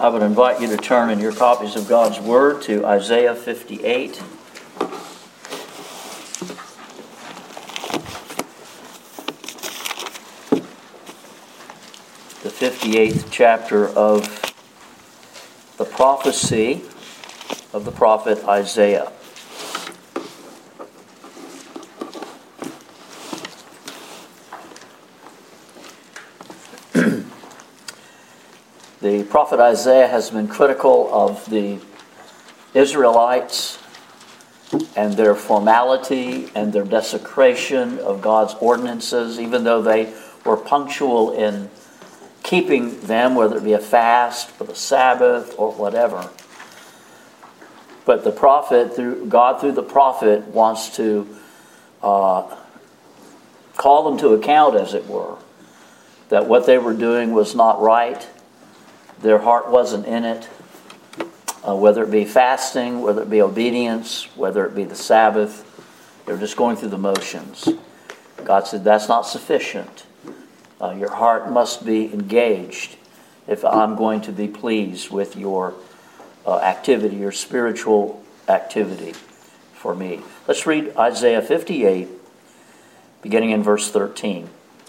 I would invite you to turn in your copies of God's Word to Isaiah 58. The 58th chapter of the prophecy of the prophet Isaiah. The prophet Isaiah has been critical of the Israelites and their formality and their desecration of God's ordinances, even though they were punctual in keeping them, whether it be a fast or the Sabbath or whatever. But the prophet, God through the prophet, wants to call them to account, as it were, that what they were doing was not right. Their heart wasn't in it, whether it be fasting, whether it be obedience, whether it be the Sabbath. They're just going through the motions. God said, that's not sufficient. Your heart must be engaged if I'm going to be pleased with your activity, your spiritual activity for me. Let's read Isaiah 58, beginning in verse 13.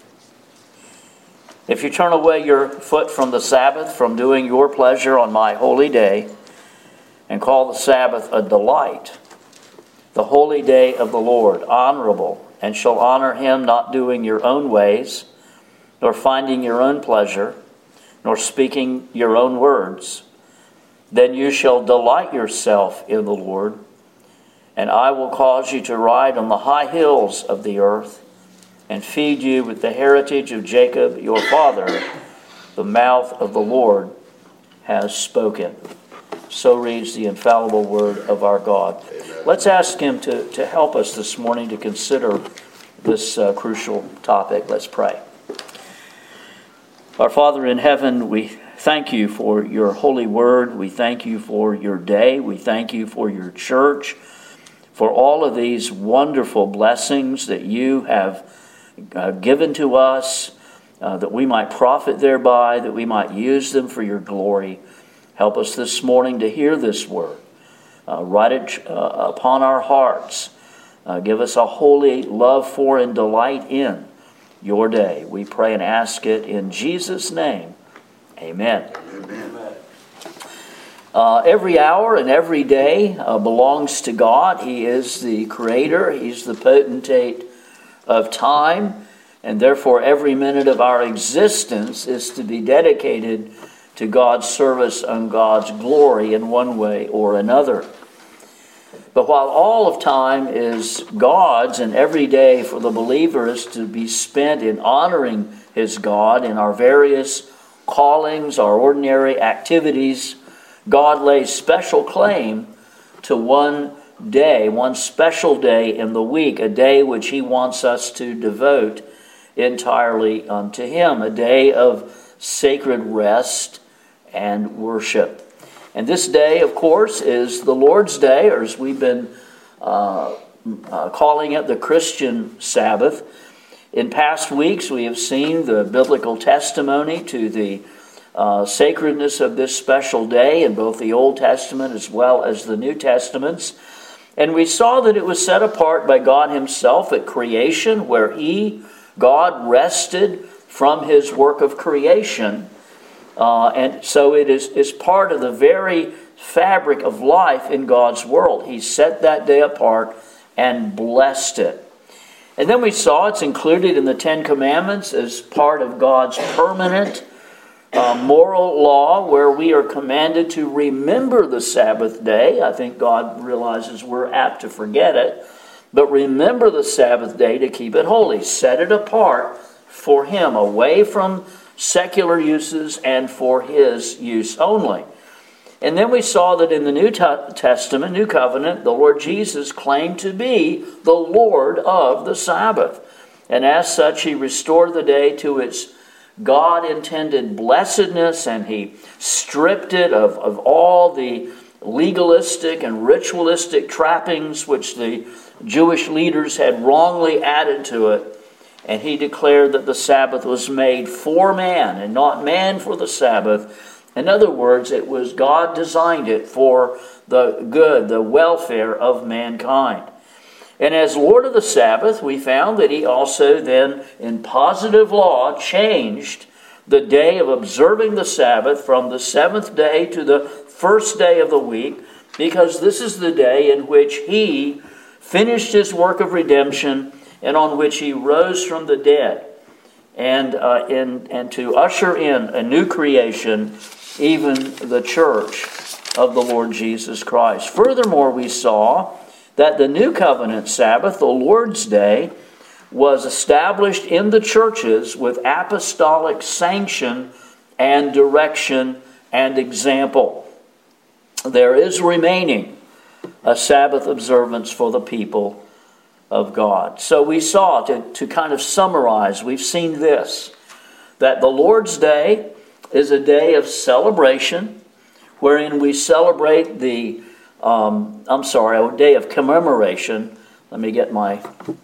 If you turn away your foot from the Sabbath, from doing your pleasure on my holy day, and call the Sabbath a delight, the holy day of the Lord, honorable, and shall honor him, not doing your own ways, nor finding your own pleasure, nor speaking your own words, then you shall delight yourself in the Lord, and I will cause you to ride on the high hills of the earth, and feed you with the heritage of Jacob your father. The mouth of the Lord has spoken. So reads the infallible word of our God. Amen. Let's ask him to help us this morning to consider this crucial topic. Let's pray. Our Father in heaven, we thank you for your holy word. We thank you for your day. We thank you for your church, for all of these wonderful blessings that you have given to us, that we might profit thereby, that we might use them for your glory. Help us this morning to hear this word. Write it upon our hearts. Give us a holy love for and delight in your day. We pray and ask it in Jesus' name. Amen. Amen. Every hour and every day belongs to God. He is the creator. He's the potentate of time, and therefore every minute of our existence is to be dedicated to God's service and God's glory in one way or another. But while all of time is God's, and every day for the believer is to be spent in honoring his God in our various callings, our ordinary activities, God lays special claim to one day, one special day in the week, a day which he wants us to devote entirely unto him, a day of sacred rest and worship. And this day, of course, is the Lord's Day, or as we've been calling it, the Christian Sabbath. In past weeks, we have seen the biblical testimony to the sacredness of this special day in both the Old Testament as well as the New Testaments. And we saw that it was set apart by God himself at creation, where God, rested from his work of creation. And so it is part of the very fabric of life in God's world. He set that day apart and blessed it. And then we saw it's included in the Ten Commandments as part of God's permanent moral law, where we are commanded to remember the Sabbath day. I think God realizes we're apt to forget it. But remember the Sabbath day to keep it holy. Set it apart for him, away from secular uses and for his use only. And then we saw that in the New Testament, New Covenant, the Lord Jesus claimed to be the Lord of the Sabbath. And as such, he restored the day to its God-intended blessedness, and he stripped it of all the legalistic and ritualistic trappings which the Jewish leaders had wrongly added to it. And he declared that the Sabbath was made for man and not man for the Sabbath, In other words, it was God designed it for the good, the welfare of mankind. And as Lord of the Sabbath, we found that he also then, in positive law, changed the day of observing the Sabbath from the seventh day to the first day of the week, because this is the day in which he finished his work of redemption and on which he rose from the dead, and to usher in a new creation, even the church of the Lord Jesus Christ. Furthermore, we saw that the New Covenant Sabbath, the Lord's Day, was established in the churches with apostolic sanction and direction and example. There is remaining a Sabbath observance for the people of God. So we saw, to kind of summarize, we've seen this, that the Lord's Day is a day of celebration, wherein we celebrate a day of commemoration. Let me get my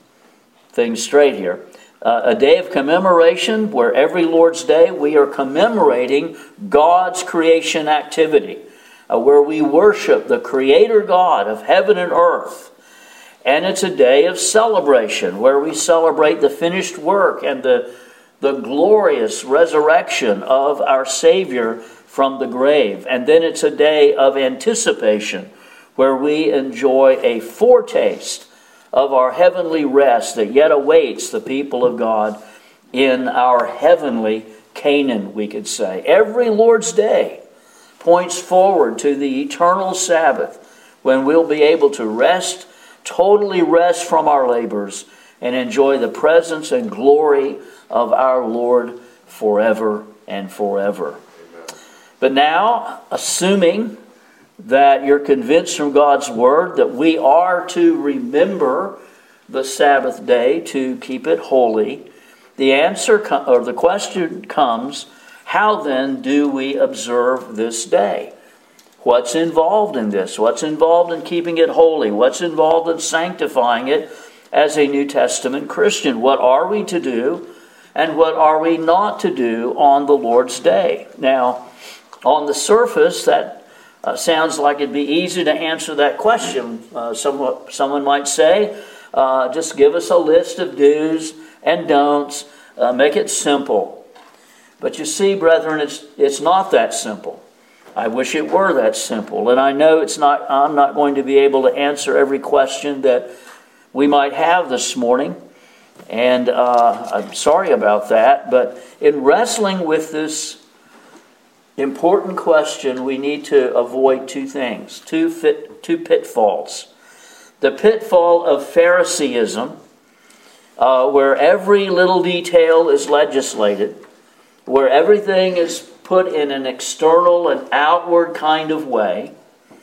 things straight here. A day of commemoration where every Lord's Day we are commemorating God's creation activity, where we worship the Creator God of heaven and earth. And it's a day of celebration where we celebrate the finished work and the glorious resurrection of our Savior from the grave. And then it's a day of anticipation where we enjoy a foretaste of our heavenly rest that yet awaits the people of God in our heavenly Canaan, we could say. Every Lord's Day points forward to the eternal Sabbath when we'll be able to rest, totally rest from our labors, and enjoy the presence and glory of our Lord forever and forever. Amen. But now, assuming that you're convinced from God's Word that we are to remember the Sabbath day, to keep it holy, the answer or the question comes, how then do we observe this day? What's involved in this? What's involved in keeping it holy? What's involved in sanctifying it as a New Testament Christian? What are we to do and what are we not to do on the Lord's Day? Now, on the surface, that sounds like it'd be easy to answer that question. Someone might say, just give us a list of do's and don'ts, make it simple. But you see, brethren, it's not that simple. I wish it were that simple. And I know I'm not going to be able to answer every question that we might have this morning. And I'm sorry about that. But in wrestling with this important question, we need to avoid two things, two pitfalls. The pitfall of Phariseeism, where every little detail is legislated, where everything is put in an external and outward kind of way,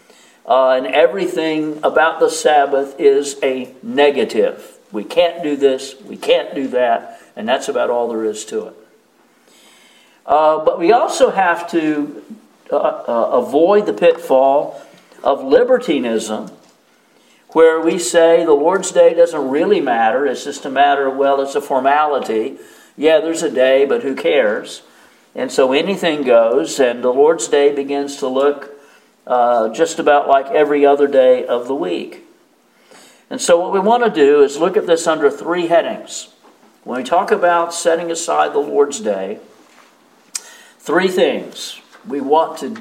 and everything about the Sabbath is a negative. We can't do this, we can't do that, and that's about all there is to it. But we also have to avoid the pitfall of libertinism, where we say the Lord's Day doesn't really matter. It's just a matter of, well, it's a formality. Yeah, there's a day, but who cares? And so anything goes, and the Lord's Day begins to look just about like every other day of the week. And so what we want to do is look at this under three headings. When we talk about setting aside the Lord's Day, three things. We want to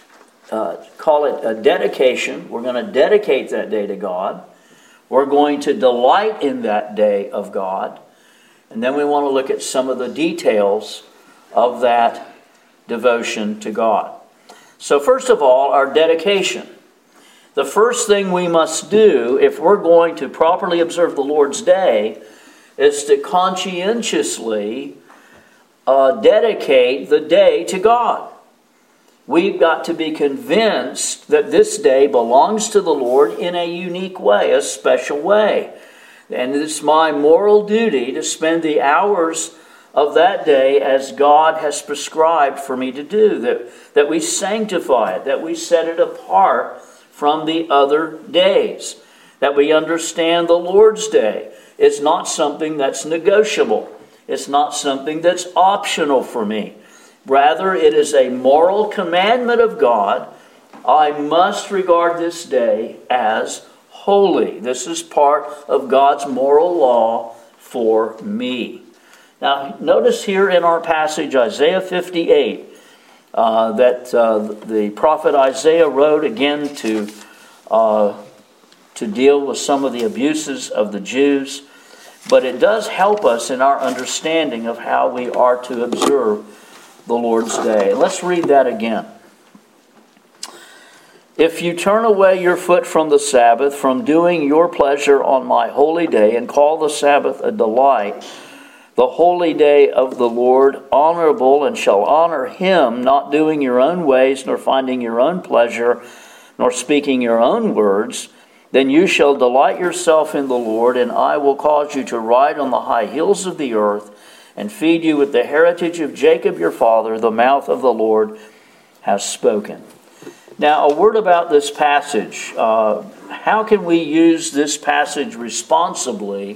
call it a dedication. We're going to dedicate that day to God. We're going to delight in that day of God. And then we want to look at some of the details of that devotion to God. So first of all, our dedication. The first thing we must do if we're going to properly observe the Lord's Day is to conscientiously dedicate the day to God. We've got to be convinced that this day belongs to the Lord in a unique way, a special way. And it's my moral duty to spend the hours of that day as God has prescribed for me to do, that we sanctify it, that we set it apart from the other days, that we understand the Lord's Day is not something that's negotiable. It's not something that's optional for me. Rather, it is a moral commandment of God. I must regard this day as holy. This is part of God's moral law for me. Now, notice here in our passage, Isaiah 58, that the prophet Isaiah wrote again to deal with some of the abuses of the Jews. But it does help us in our understanding of how we are to observe the Lord's Day. Let's read that again. If you turn away your foot from the Sabbath, from doing your pleasure on my holy day, and call the Sabbath a delight, the holy day of the Lord honorable, and shall honor him, not doing your own ways, nor finding your own pleasure, nor speaking your own words, then you shall delight yourself in the Lord, and I will cause you to ride on the high hills of the earth, and feed you with the heritage of Jacob your father. The mouth of the Lord has spoken. Now, a word about this passage. How can we use this passage responsibly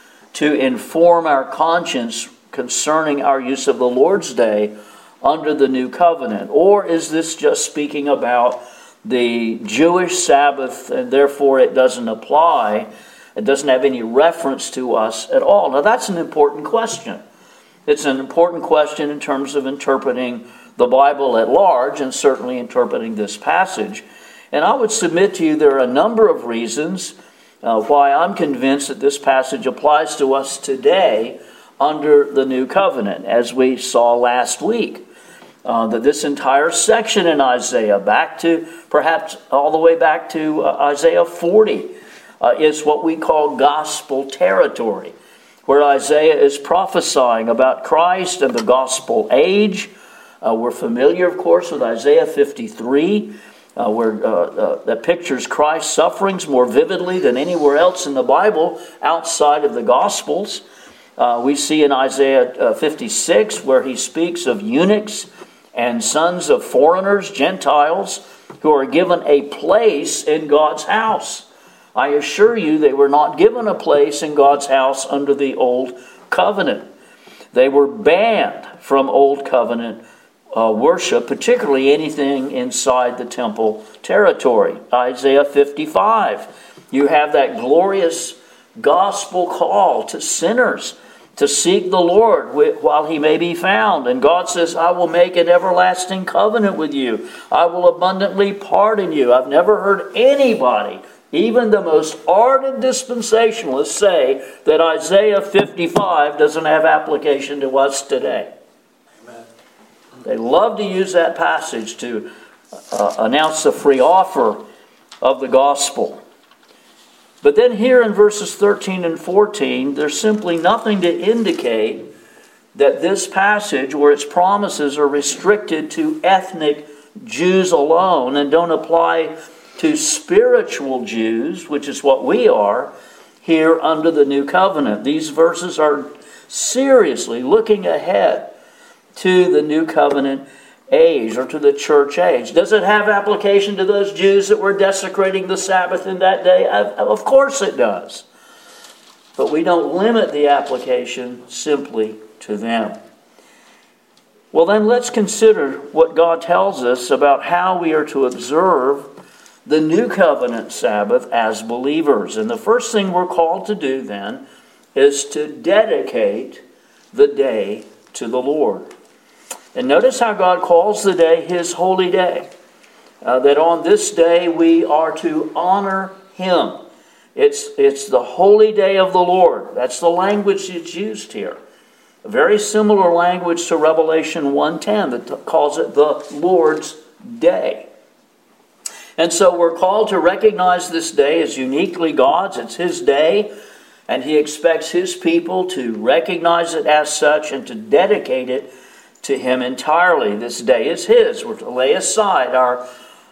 to inform our conscience concerning our use of the Lord's Day under the new covenant? Or is this just speaking about the Jewish Sabbath, and therefore it doesn't apply? It doesn't have any reference to us at all. Now, that's an important question. It's an important question in terms of interpreting the Bible at large, and certainly interpreting this passage. And I would submit to you there are a number of reasons why I'm convinced that this passage applies to us today under the new covenant, as we saw last week. That this entire section in Isaiah, perhaps all the way back to Isaiah 40, is what we call gospel territory, where Isaiah is prophesying about Christ and the gospel age. We're familiar, of course, with Isaiah 53, where that pictures Christ's sufferings more vividly than anywhere else in the Bible outside of the Gospels. We see in Isaiah 56 where he speaks of eunuchs and sons of foreigners, Gentiles, who are given a place in God's house. I assure you they were not given a place in God's house under the Old Covenant. They were banned from Old Covenant worship, particularly anything inside the temple territory. Isaiah 55, you have that glorious gospel call to sinners to seek the Lord while he may be found. And God says, I will make an everlasting covenant with you. I will abundantly pardon you. I've never heard anybody, even the most ardent dispensationalists, say that Isaiah 55 doesn't have application to us today. They love to use that passage to announce the free offer of the gospel. But then here in verses 13 and 14, there's simply nothing to indicate that this passage or its promises are restricted to ethnic Jews alone and don't apply to spiritual Jews, which is what we are here under the new covenant. These verses are seriously looking ahead to the new covenant age, or to the church age. Does it have application to those Jews that were desecrating the Sabbath in that day? Of course it does. But we don't limit the application simply to them. Well, then let's consider what God tells us about how we are to observe the new covenant Sabbath as believers. And the first thing we're called to do then is to dedicate the day to the Lord. And notice how God calls the day His holy day. That on this day we are to honor Him. It's the holy day of the Lord. That's the language that's used here. A very similar language to Revelation 1:10 that calls it the Lord's day. And so we're called to recognize this day as uniquely God's. It's His day. And He expects His people to recognize it as such and to dedicate it to Him entirely. This day is His. We're to lay aside our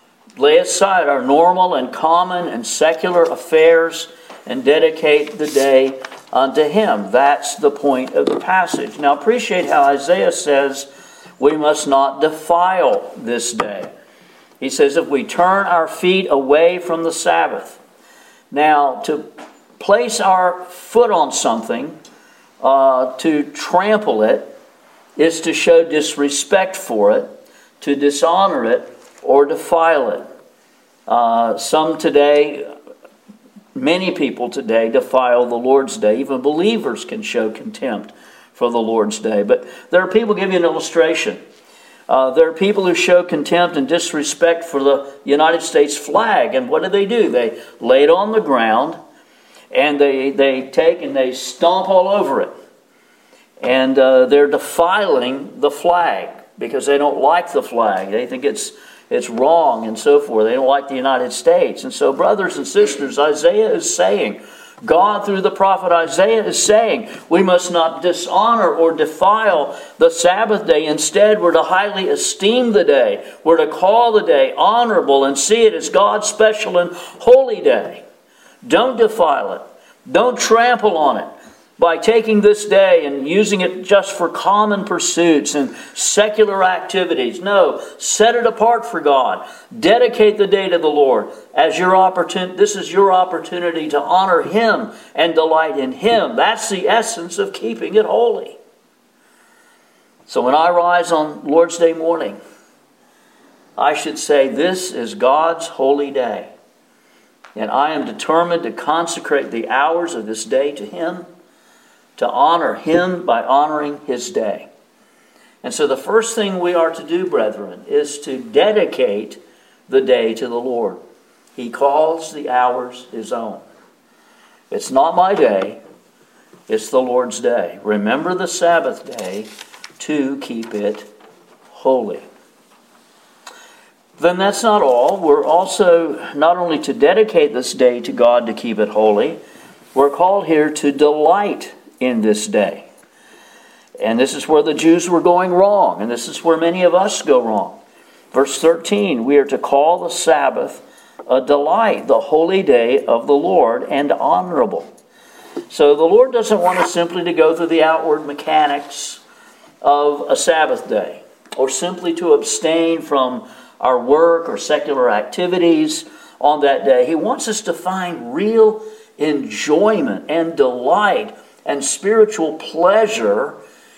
normal and common and secular affairs and dedicate the day unto Him. That's the point of the passage. Now appreciate how Isaiah says we must not defile this day. He says if we turn our feet away from the Sabbath. Now to place our foot on something, to trample it, is to show disrespect for it, to dishonor it, or defile it. Some today, many people today defile the Lord's Day. Even believers can show contempt for the Lord's Day. But there are people, give you an illustration. There are people who show contempt and disrespect for the United States flag. And what do? They lay it on the ground and they take and they stomp all over it. And they're defiling the flag because they don't like the flag. They think it's wrong and so forth. They don't like the United States. And so, brothers and sisters, Isaiah is saying, God through the prophet Isaiah is saying, we must not dishonor or defile the Sabbath day. Instead, we're to highly esteem the day. We're to call the day honorable and see it as God's special and holy day. Don't defile it. Don't trample on it by taking this day and using it just for common pursuits and secular activities. No, set it apart for God. Dedicate the day to the Lord as your opportunity. This is your opportunity to honor Him and delight in Him. That's the essence of keeping it holy. So when I rise on Lord's Day morning, I should say, this is God's holy day. And I am determined to consecrate the hours of this day to Him, to honor Him by honoring His day. And so the first thing we are to do, brethren, is to dedicate the day to the Lord. He calls the hours His own. It's not my day, it's the Lord's day. Remember the Sabbath day to keep it holy. Then that's not all. We're also not only to dedicate this day to God to keep it holy, we're called here to delight in this day. And this is where the Jews were going wrong, and this is where many of us go wrong. Verse 13, we are to call the Sabbath a delight, the holy day of the Lord, and honorable. So the Lord doesn't want us simply to go through the outward mechanics of a Sabbath day, or simply to abstain from our work or secular activities on that day. He wants us to find real enjoyment and delight and spiritual pleasure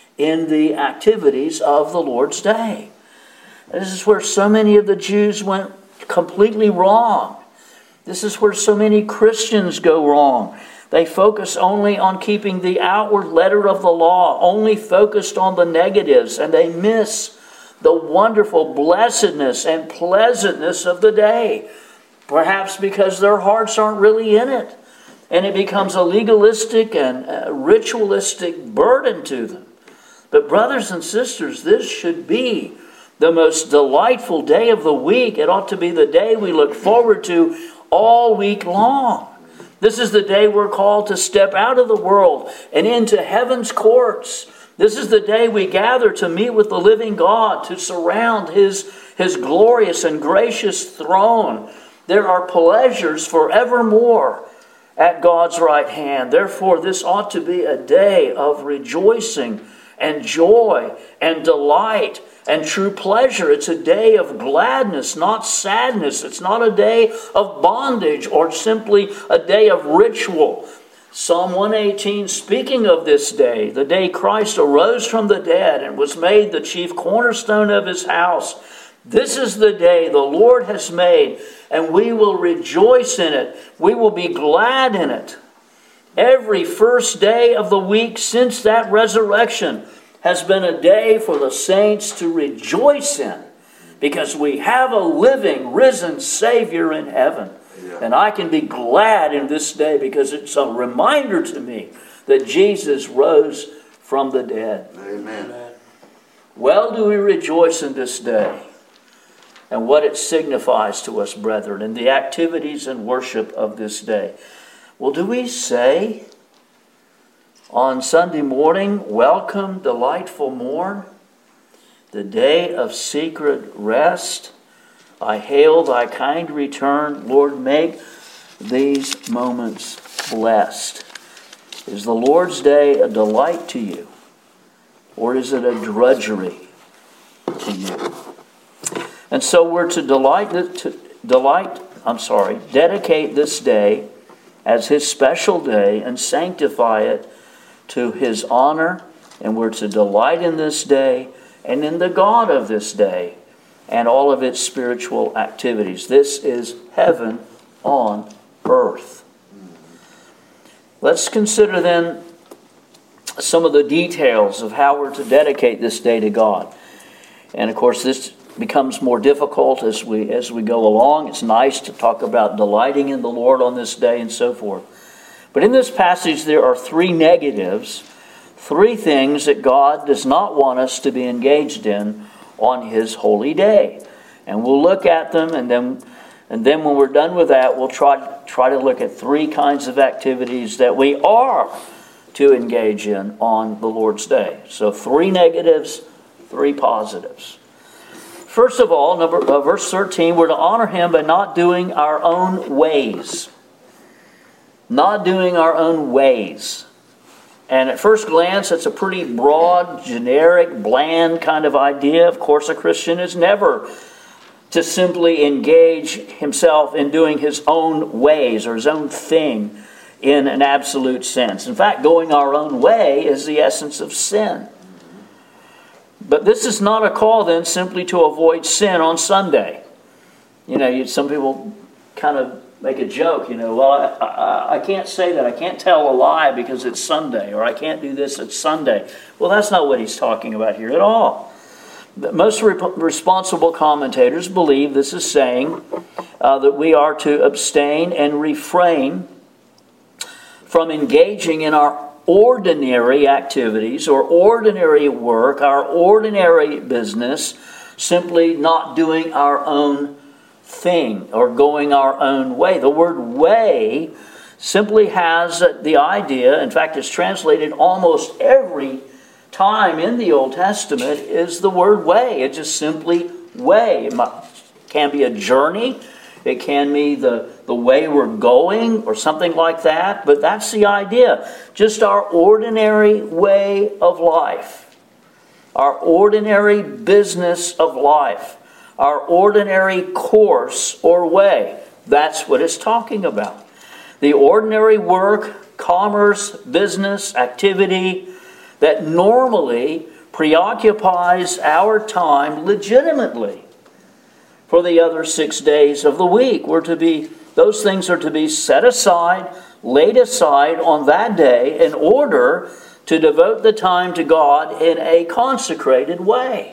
in the activities of the Lord's day. This is where so many of the Jews went completely wrong. This is where so many Christians go wrong. They focus only on keeping the outward letter of the law, only focused on the negatives, and they miss the wonderful blessedness and pleasantness of the day. Perhaps because their hearts aren't really in it. And it becomes a legalistic and ritualistic burden to them. But brothers and sisters, this should be the most delightful day of the week. It ought to be the day we look forward to all week long. This is the day we're called to step out of the world and into heaven's courts. This is the day we gather to meet with the living God, to surround His glorious and gracious throne. There are pleasures forevermore at God's right hand. Therefore, this ought to be a day of rejoicing and joy and delight and true pleasure. It's a day of gladness, not sadness. It's not a day of bondage or simply a day of ritual. Psalm 118, speaking of this day, the day Christ arose from the dead and was made the chief cornerstone of His house. This is the day the Lord has made, and we will rejoice in it. We will be glad in it. Every first day of the week since that resurrection has been a day for the saints to rejoice in, because we have a living, risen Savior in heaven. And I can be glad in this day because it's a reminder to me that Jesus rose from the dead. Amen. Well do we rejoice in this day and what it signifies to us, brethren, in the activities and worship of this day. Well, do we say on Sunday morning, welcome, delightful morn, the day of secret rest? I hail thy kind return. Lord, make these moments blessed. Is the Lord's day a delight to you? Or is it a drudgery to you? And so we're to dedicate this day as His special day and sanctify it to His honor and we're to delight in this day and in the God of this day and all of its spiritual activities. This is heaven on earth. Let's consider then some of the details of how we're to dedicate this day to God. And of course, this becomes more difficult as we go along. It's nice to talk about delighting in the Lord on this day and so forth. But in this passage, there are three negatives, three things that God does not want us to be engaged in on His holy day. And we'll look at them, and then when we're done with that, we'll try to look at three kinds of activities that we are to engage in on the Lord's day. So 3 negatives, 3 positives. First of all, verse 13, we're to honor Him by not doing our own ways. Not doing our own ways. And at first glance, it's a pretty broad, generic, bland kind of idea. Of course, a Christian is never to simply engage himself in doing his own ways or his own thing in an absolute sense. In fact, going our own way is the essence of sin. But this is not a call then simply to avoid sin on Sunday. Some people kind of make a joke, well, I can't say that. I can't tell a lie because it's Sunday, or I can't do this, it's Sunday. Well, that's not what he's talking about here at all. Most responsible commentators believe this is saying that we are to abstain and refrain from engaging in our ordinary activities or ordinary work, our ordinary business, simply not doing our own thing or going our own way. The word way simply has the idea, in fact, it's translated almost every time in the Old Testament is the word way. It's just simply way. It can be a journey. It can be the way we're going or something like that. But that's the idea. Just our ordinary way of life. Our ordinary business of life. Our ordinary course or way. That's what it's talking about. The ordinary work, commerce, business, activity that normally preoccupies our time legitimately for the other 6 days of the week. Those things are to be set aside, laid aside on that day in order to devote the time to God in a consecrated way.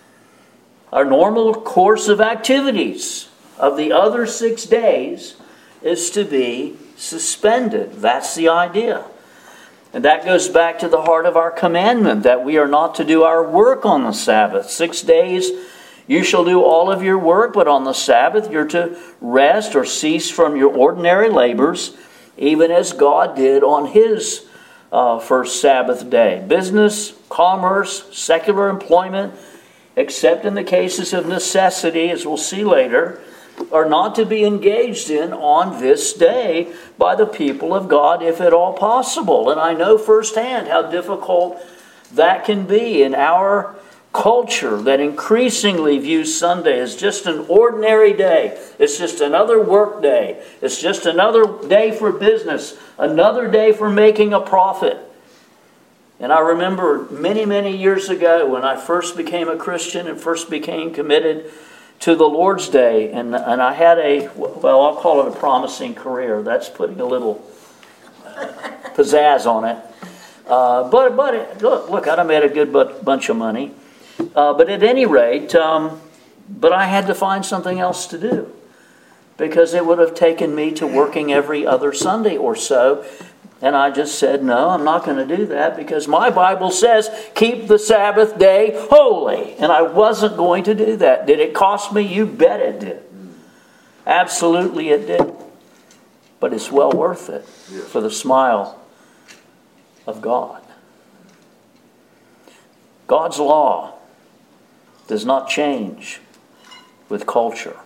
Our normal course of activities of the other 6 days is to be suspended. That's the idea. And that goes back to the heart of our commandment that we are not to do our work on the Sabbath. 6 days you shall do all of your work, but on the Sabbath you're to rest or cease from your ordinary labors, even as God did on His first Sabbath day. Business, commerce, secular employment, except in the cases of necessity, as we'll see later, are not to be engaged in on this day by the people of God, if at all possible. And I know firsthand how difficult that can be in our culture that increasingly views Sunday as just an ordinary day. It's just another work day. It's just another day for business, another day for making a profit. And I remember many, many years ago when I first became a Christian and first became committed to the Lord's Day, and I had I'll call it a promising career. That's putting a little pizzazz on it. But look, I'd have made a good bunch of money. But at any rate, but I had to find something else to do because it would have taken me to working every other Sunday or so. And I just said, no, I'm not going to do that because my Bible says, keep the Sabbath day holy. And I wasn't going to do that. Did it cost me? You bet it did. Absolutely it did. But it's well worth it for the smile of God. God's law does not change with culture.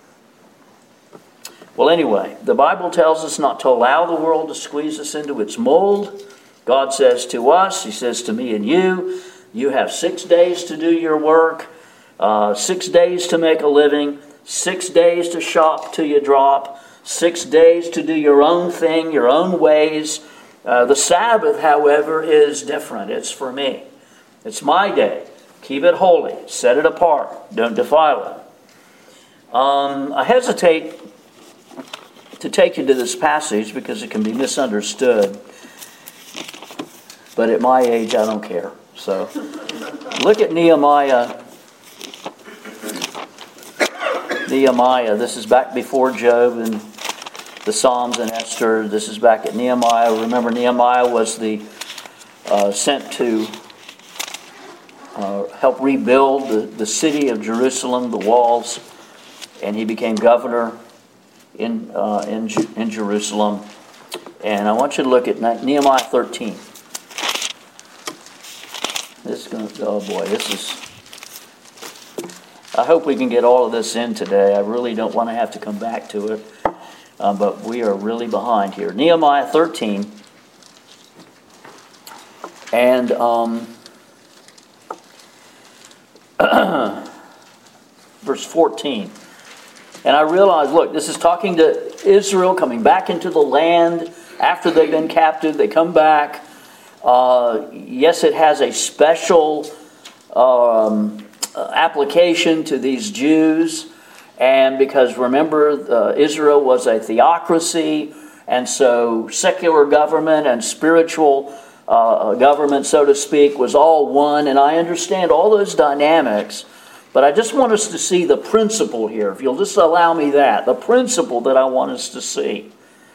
Well, anyway, the Bible tells us not to allow the world to squeeze us into its mold. God says to us, He says to me and you have 6 days to do your work, 6 days to make a living, 6 days to shop till you drop, 6 days to do your own thing, your own ways, The Sabbath, however, is different. It's for me. It's my day. Keep it holy. Set it apart. Don't defile it. I hesitate to take you to this passage because it can be misunderstood. But at my age, I don't care. So look at Nehemiah. Nehemiah. This is back before Job and the Psalms and Esther. This is back at Nehemiah. Remember, Nehemiah was sent to help rebuild the city of Jerusalem, the walls, and he became governor in Jerusalem. And I want you to look at Nehemiah 13. I hope we can get all of this in today. I really don't want to have to come back to it. But we are really behind here. Nehemiah 13. And verse 14. And I realized, look, this is talking to Israel coming back into the land after they've been captive. They come back. Yes, it has a special application to these Jews. And because remember, Israel was a theocracy, and so secular government and spiritual government, so to speak, was all one. And I understand all those dynamics, but I just want us to see the principle here. If you'll just allow me that, the principle that I want us to see.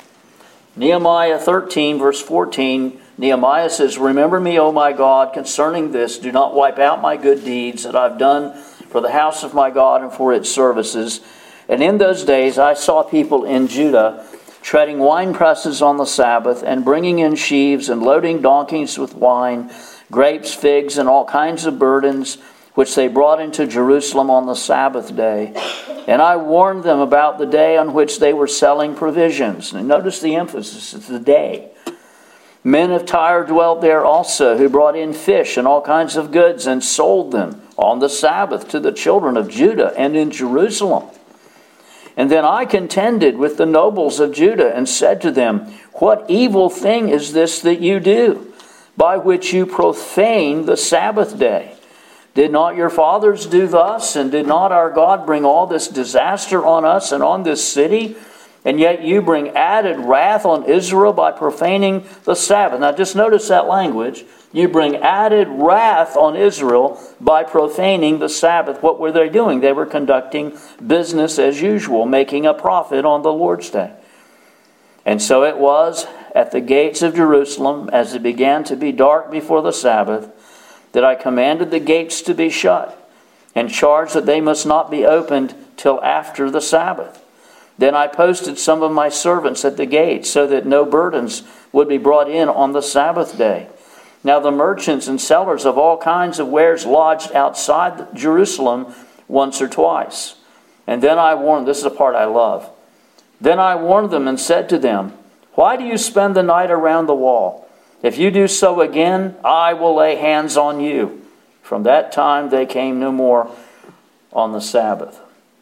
Nehemiah 13, verse 14, Nehemiah says, "Remember me, O my God, concerning this. Do not wipe out my good deeds that I've done for the house of my God and for its services. And in those days I saw people in Judah treading wine presses on the Sabbath and bringing in sheaves and loading donkeys with wine, grapes, figs, and all kinds of burdens, which they brought into Jerusalem on the Sabbath day. And I warned them about the day on which they were selling provisions." And notice the emphasis, it's the day. "Men of Tyre dwelt there also, who brought in fish and all kinds of goods and sold them on the Sabbath to the children of Judah and in Jerusalem. And then I contended with the nobles of Judah and said to them, What evil thing is this that you do, by which you profane the Sabbath day? Did not your fathers do thus, and did not our God bring all this disaster on us and on this city? And yet you bring added wrath on Israel by profaning the Sabbath." Now just notice that language. You bring added wrath on Israel by profaning the Sabbath. What were they doing? They were conducting business as usual, making a profit on the Lord's day. "And so it was at the gates of Jerusalem, as it began to be dark before the Sabbath, that I commanded the gates to be shut, and charged that they must not be opened till after the Sabbath. Then I posted some of my servants at the gates, so that no burdens would be brought in on the Sabbath day. Now the merchants and sellers of all kinds of wares lodged outside Jerusalem once or twice. And then I warned," this is a part I love, "Then I warned them and said to them, Why do you spend the night around the wall? If you do so again, I will lay hands on you. From that time they came no more on the Sabbath."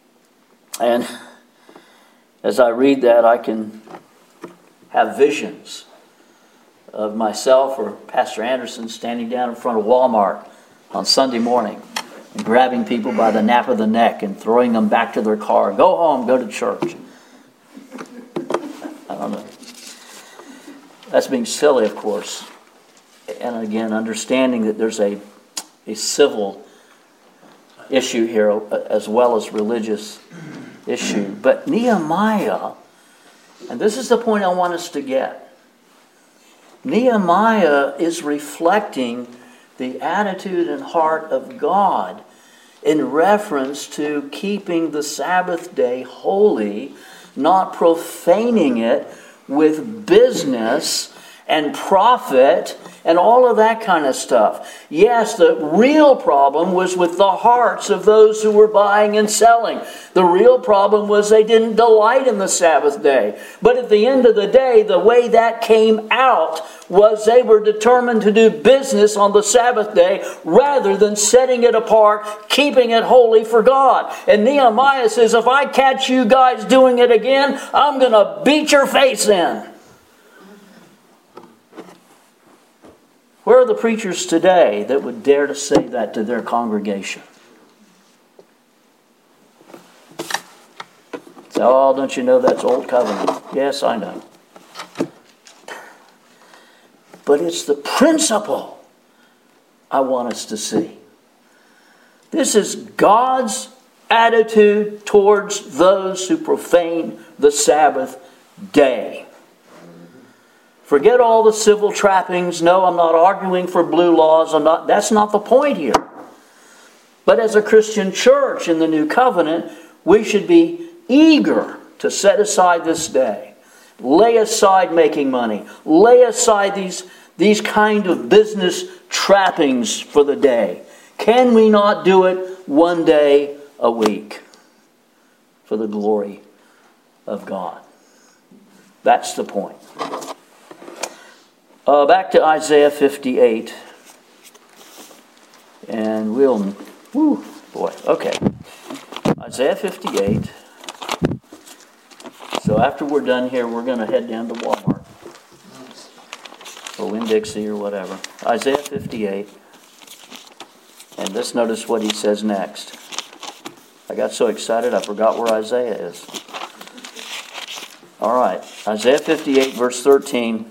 And as I read that, I can have visions of myself or Pastor Anderson standing down in front of Walmart on Sunday morning and grabbing people by the nape of the neck and throwing them back to their car. Go home, go to church. I don't know. That's being silly, of course. And again, understanding that there's a civil issue here as well as religious issue. But Nehemiah, and this is the point I want us to get, Nehemiah is reflecting the attitude and heart of God in reference to keeping the Sabbath day holy, not profaning it with business and profit and all of that kind of stuff. Yes, the real problem was with the hearts of those who were buying and selling. The real problem was they didn't delight in the Sabbath day. But at the end of the day, the way that came out was they were determined to do business on the Sabbath day rather than setting it apart, keeping it holy for God. And Nehemiah says, if I catch you guys doing it again, I'm going to beat your face in. are the preachers today that would dare to say that to their congregation? Oh, don't you know that's old covenant? Yes, I know. But it's the principle I want us to see. This is God's attitude towards those who profane the Sabbath day. Forget all the civil trappings. No, I'm not arguing for blue laws. That's not the point here. But as a Christian church in the New Covenant, we should be eager to set aside this day. Lay aside making money. Lay aside these kind of business trappings for the day. Can we not do it one day a week for the glory of God? That's the point. Back to Isaiah 58. And okay. Isaiah 58. So after we're done here, we're going to head down to Walmart. Or Winn-Dixie or whatever. Isaiah 58. And let's notice what he says next. I got so excited I forgot where Isaiah is. All right. Isaiah 58 verse 13.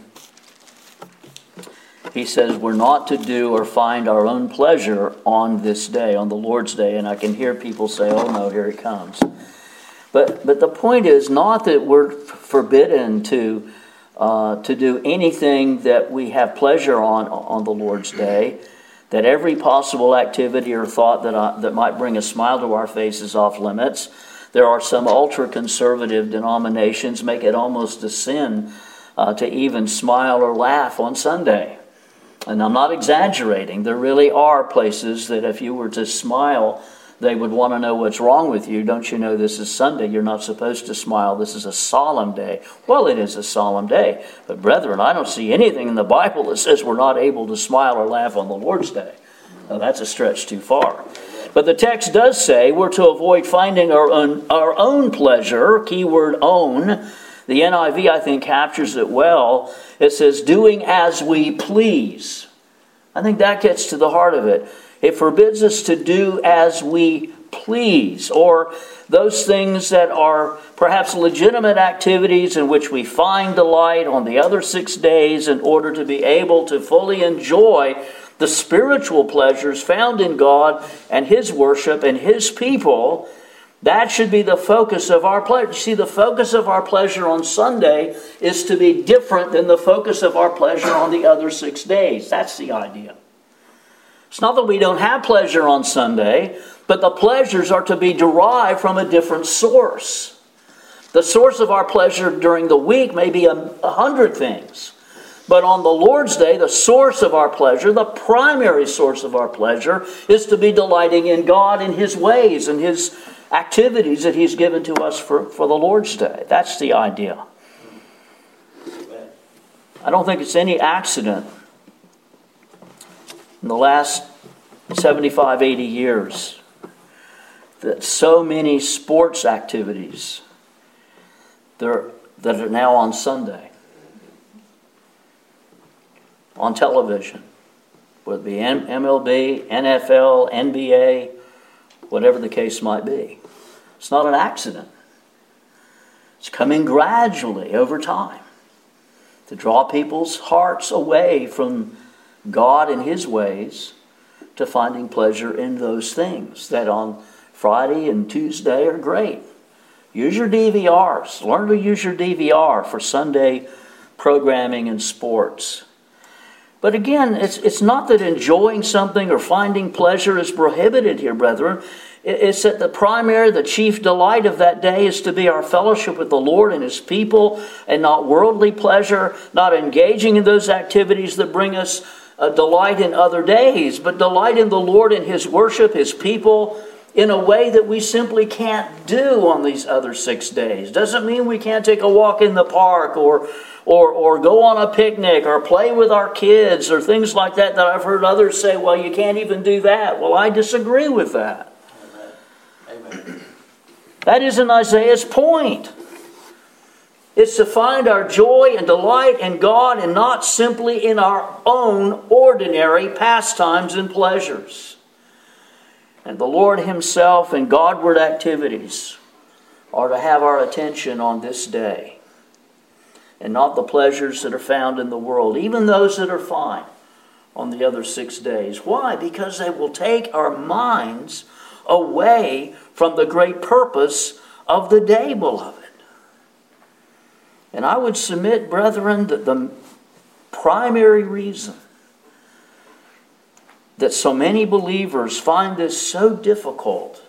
He says we're not to do or find our own pleasure on this day, on the Lord's day. And I can hear people say, oh no, here it comes. But the point is not that we're forbidden to do anything that we have pleasure on the Lord's day. That every possible activity or thought that might bring a smile to our face is off limits. There are some ultra-conservative denominations make it almost a sin to even smile or laugh on Sunday. And I'm not exaggerating. There really are places that if you were to smile, they would want to know what's wrong with you. Don't you know this is Sunday? You're not supposed to smile. This is a solemn day. Well, it is a solemn day. But brethren, I don't see anything in the Bible that says we're not able to smile or laugh on the Lord's day. Now, that's a stretch too far. But the text does say we're to avoid finding our own pleasure, keyword own. The NIV, I think, captures it well. It says, doing as we please. I think that gets to the heart of it. It forbids us to do as we please, or those things that are perhaps legitimate activities in which we find delight on the other 6 days in order to be able to fully enjoy the spiritual pleasures found in God and His worship and His people. That should be the focus of our pleasure. See, the focus of our pleasure on Sunday is to be different than the focus of our pleasure on the other 6 days. That's the idea. It's not that we don't have pleasure on Sunday, but the pleasures are to be derived from a different source. The source of our pleasure during the week may be 100 things. But on the Lord's Day, the source of our pleasure, the primary source of our pleasure, is to be delighting in God and His ways and His activities that He's given to us for the Lord's Day. That's the idea. I don't think it's any accident in the last 75, 80 years that so many sports activities that are now on Sunday, on television, whether it be MLB, NFL, NBA, whatever the case might be. It's not an accident. It's coming gradually over time to draw people's hearts away from God and His ways to finding pleasure in those things that on Friday and Tuesday are great. Use your DVRs. Learn to use your DVR for Sunday programming and sports. But again, it's not that enjoying something or finding pleasure is prohibited here, brethren. It's that the chief delight of that day is to be our fellowship with the Lord and His people, and not worldly pleasure, not engaging in those activities that bring us delight in other days, but delight in the Lord and His worship, His people, in a way that we simply can't do on these other 6 days. Doesn't mean we can't take a walk in the park or go on a picnic or play with our kids or things like that I've heard others say, well, you can't even do that. Well, I disagree with that. Amen. That isn't Isaiah's point. It's to find our joy and delight in God and not simply in our own ordinary pastimes and pleasures. And the Lord Himself and Godward activities are to have our attention on this day, and not the pleasures that are found in the world, even those that are fine on the other 6 days. Why? Because they will take our minds away from the great purpose of the day, beloved. And I would submit, brethren, that the primary reason that so many believers find this so difficult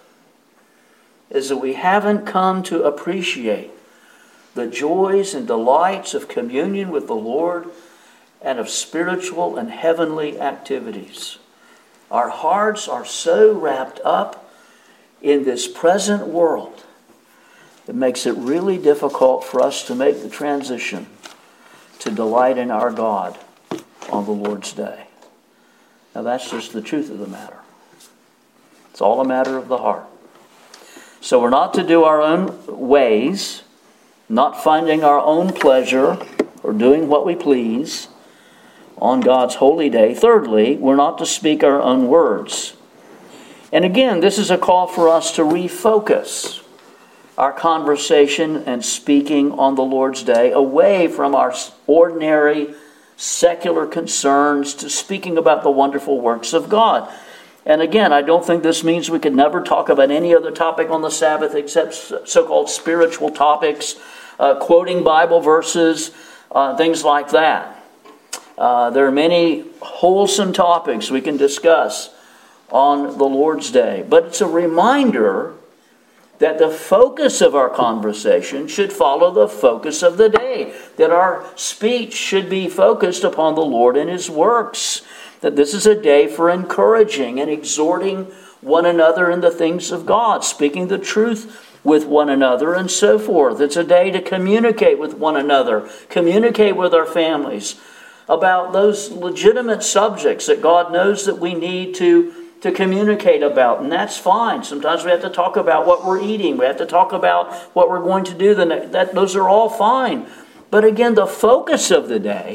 is that we haven't come to appreciate the joys and delights of communion with the Lord and of spiritual and heavenly activities. Our hearts are so wrapped up in this present world, it makes it really difficult for us to make the transition to delight in our God on the Lord's day. Now that's just the truth of the matter. It's all a matter of the heart. So we're not to do our own ways, not finding our own pleasure or doing what we please on God's holy day. Thirdly, we're not to speak our own words. And again, this is a call for us to refocus our conversation and speaking on the Lord's day away from our ordinary secular concerns to speaking about the wonderful works of God. And again, I don't think this means we could never talk about any other topic on the Sabbath except so-called spiritual topics, quoting Bible verses, things like that. There are many wholesome topics we can discuss on the Lord's Day. But it's a reminder that the focus of our conversation should follow the focus of the day. That our speech should be focused upon the Lord and His works. That this is a day for encouraging and exhorting one another in the things of God, speaking the truth with one another and so forth. It's a day to communicate with one another, communicate with our families about those legitimate subjects that God knows that we need to communicate about, and that's fine. Sometimes we have to talk about what we're eating. We have to talk about what we're going to do. Those are all fine. But again, the focus of the day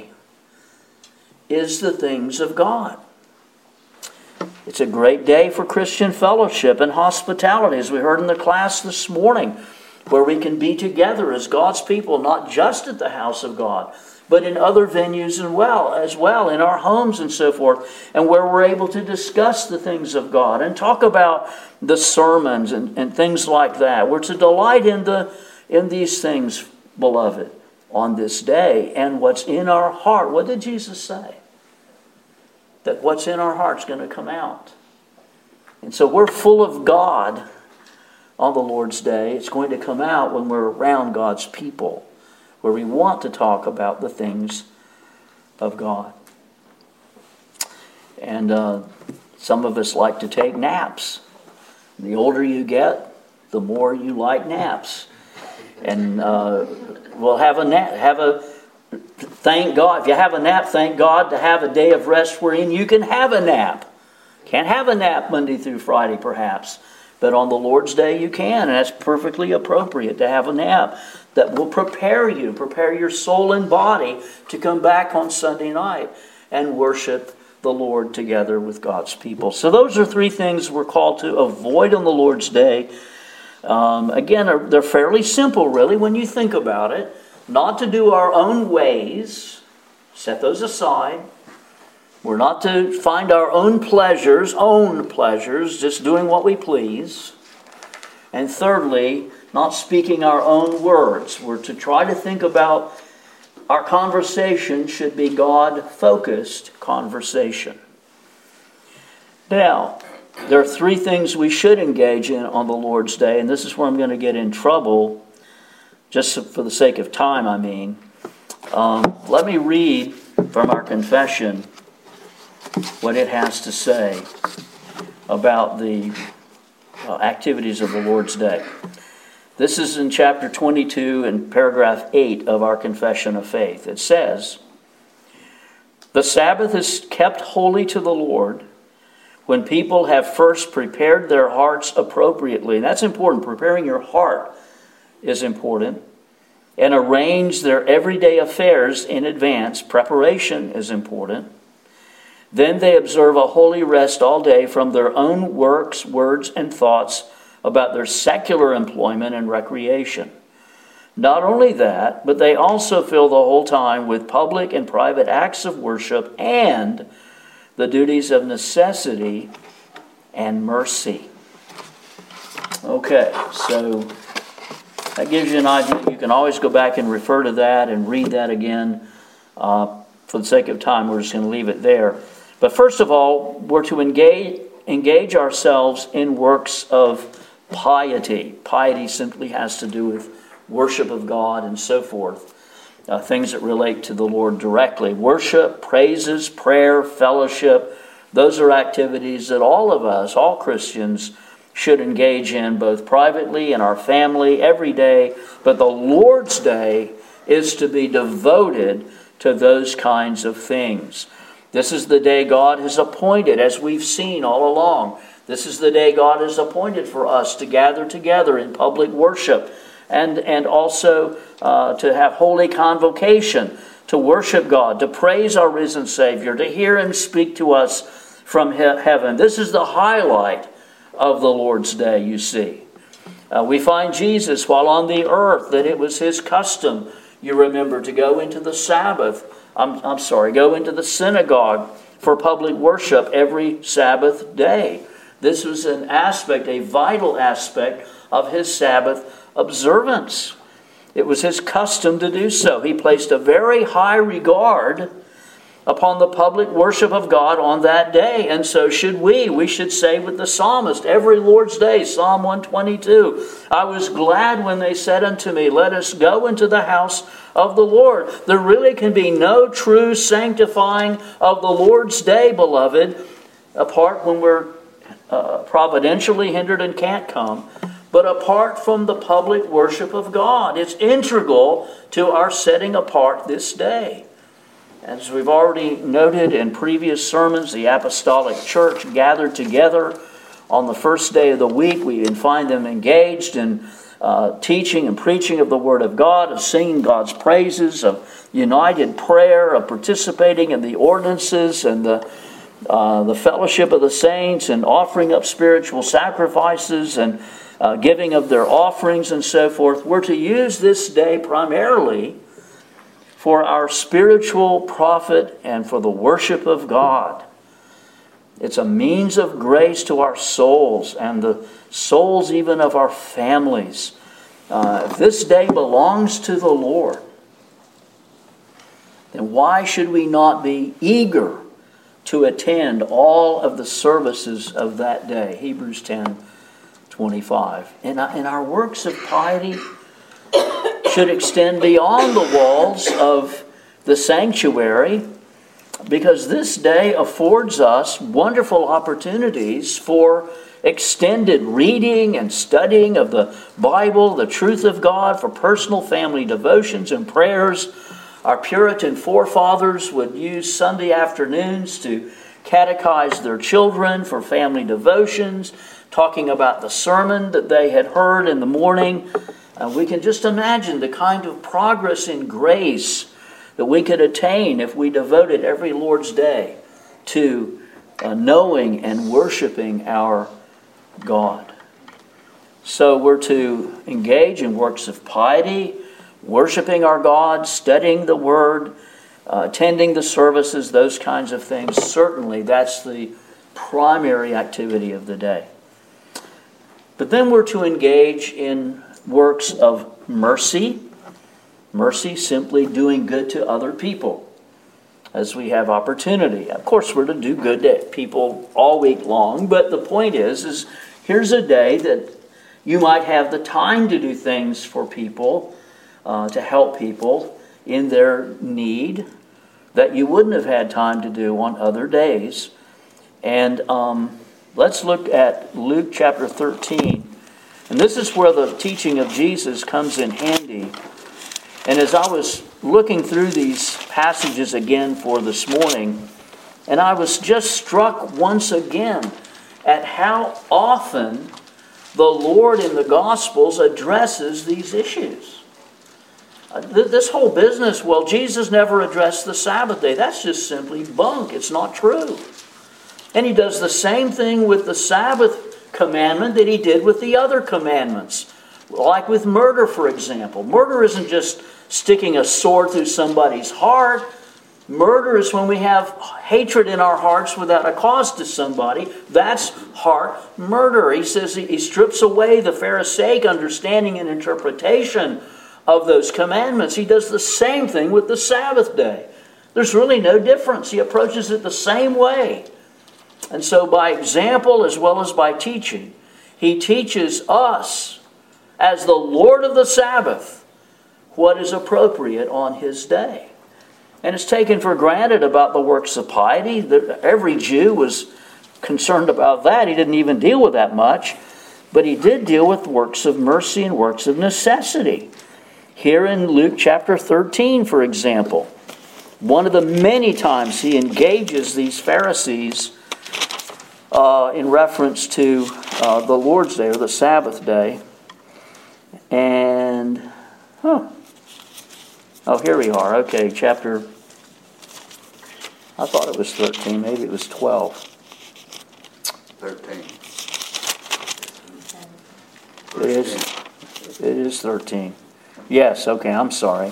is the things of God. It's a great day for Christian fellowship and hospitality, as we heard in the class this morning, where we can be together as God's people, not just at the house of God, but in other venues as well, in our homes and so forth, and where we're able to discuss the things of God and talk about the sermons and things like that. We're to delight in these things, beloved, on this day, and what's in our heart. What did Jesus say? That what's in our heart's going to come out. And so we're full of God on the Lord's day. It's going to come out when we're around God's people, where we want to talk about the things of God. And some of us like to take naps. The older you get, the more you like naps. And we'll have a nap. Thank God. If you have a nap, thank God to have a day of rest wherein you can have a nap. Can't have a nap Monday through Friday, perhaps. But on the Lord's Day you can, and that's perfectly appropriate to have a nap that will prepare your soul and body to come back on Sunday night and worship the Lord together with God's people. So those are three things we're called to avoid on the Lord's Day. Again, they're fairly simple, really, when you think about it. Not to do our own ways, set those aside. We're not to find our own pleasures, just doing what we please. And thirdly, not speaking our own words. We're to try to think about our conversation should be God-focused conversation. Now, there are three things we should engage in on the Lord's Day, and this is where I'm going to get in trouble, just for the sake of time, I mean. Let me read from our confession what it has to say about the activities of the Lord's Day. This is in chapter 22 and paragraph 8 of our Confession of Faith. It says, "The Sabbath is kept holy to the Lord when people have first prepared their hearts appropriately." And that's important. Preparing your heart is important. and arrange their everyday affairs in advance. Preparation is important. Then they observe a holy rest all day from their own works, words, and thoughts about their secular employment and recreation. Not only that, but they also fill the whole time with public and private acts of worship and the duties of necessity and mercy. Okay, so that gives you an idea. You can always go back and refer to that and read that again. For the sake of time, we're just going to leave it there. But first of all, we're to engage ourselves in works of piety. Piety simply has to do with worship of God and so forth. Things that relate to the Lord directly. Worship, praises, prayer, fellowship, those are activities that all of us, all Christians, should engage in both privately in our family every day. But the Lord's Day is to be devoted to those kinds of things. This is the day God has appointed, as we've seen all along. This is the day God has appointed for us to gather together in public worship and also to have holy convocation, to worship God, to praise our risen Savior, to hear Him speak to us from heaven. This is the highlight of the Lord's Day, you see. We find Jesus while on the earth, that it was His custom, you remember, to go into the go into the synagogue for public worship every Sabbath day. This was an aspect, a vital aspect of His Sabbath observance. It was His custom to do so. He placed a very high regard upon the public worship of God on that day. And so should we. We should say with the psalmist, every Lord's Day, Psalm 122, I was glad when they said unto me, let us go into the house of the Lord. There really can be no true sanctifying of the Lord's Day, beloved, apart when we're providentially hindered and can't come, but apart from the public worship of God. It's integral to our setting apart this day. As we've already noted in previous sermons, the Apostolic Church gathered together on the first day of the week. We can find them engaged in teaching and preaching of the Word of God, of singing God's praises, of united prayer, of participating in the ordinances and the fellowship of the saints, and offering up spiritual sacrifices and giving of their offerings and so forth. We're to use this day primarily for our spiritual profit and for the worship of God. It's a means of grace to our souls and the souls even of our families. If this day belongs to the Lord, then why should we not be eager to attend all of the services of that day? Hebrews 10:25. And our works of piety should extend beyond the walls of the sanctuary, because this day affords us wonderful opportunities for extended reading and studying of the Bible, the truth of God, for personal family devotions and prayers. Our Puritan forefathers would use Sunday afternoons to catechize their children for family devotions, talking about the sermon that they had heard in the morning. We can just imagine the kind of progress in grace that we could attain if we devoted every Lord's Day to knowing and worshiping our God. So we're to engage in works of piety, worshiping our God, studying the Word, attending the services, those kinds of things. Certainly that's the primary activity of the day. But then we're to engage in works of mercy. Mercy, simply doing good to other people as we have opportunity. Of course, we're to do good to people all week long, but the point is here's a day that you might have the time to do things for people, to help people in their need that you wouldn't have had time to do on other days. And let's look at Luke chapter 13. And this is where the teaching of Jesus comes in handy. And as I was looking through these passages again for this morning, and I was just struck once again at how often the Lord in the Gospels addresses these issues. This whole business, well, Jesus never addressed the Sabbath day. That's just simply bunk. It's not true. And he does the same thing with the Sabbath commandment that he did with the other commandments. Like with murder, for example. Murder isn't just sticking a sword through somebody's heart. Murder is when we have hatred in our hearts without a cause to somebody. That's heart murder. He says he strips away the Pharisaic understanding and interpretation of those commandments. He does the same thing with the Sabbath day. There's really no difference. He approaches it the same way. And so by example as well as by teaching, he teaches us as the Lord of the Sabbath what is appropriate on his day. And it's taken for granted about the works of piety. Every Jew was concerned about that. He didn't even deal with that much. But he did deal with works of mercy and works of necessity. Here in Luke chapter 13, for example, one of the many times he engages these Pharisees in reference to the Lord's Day or the Sabbath day. And, oh, here we are. Okay, chapter, I thought it was 13. Maybe it was 12. 13. It is 13. Yes, okay, I'm sorry.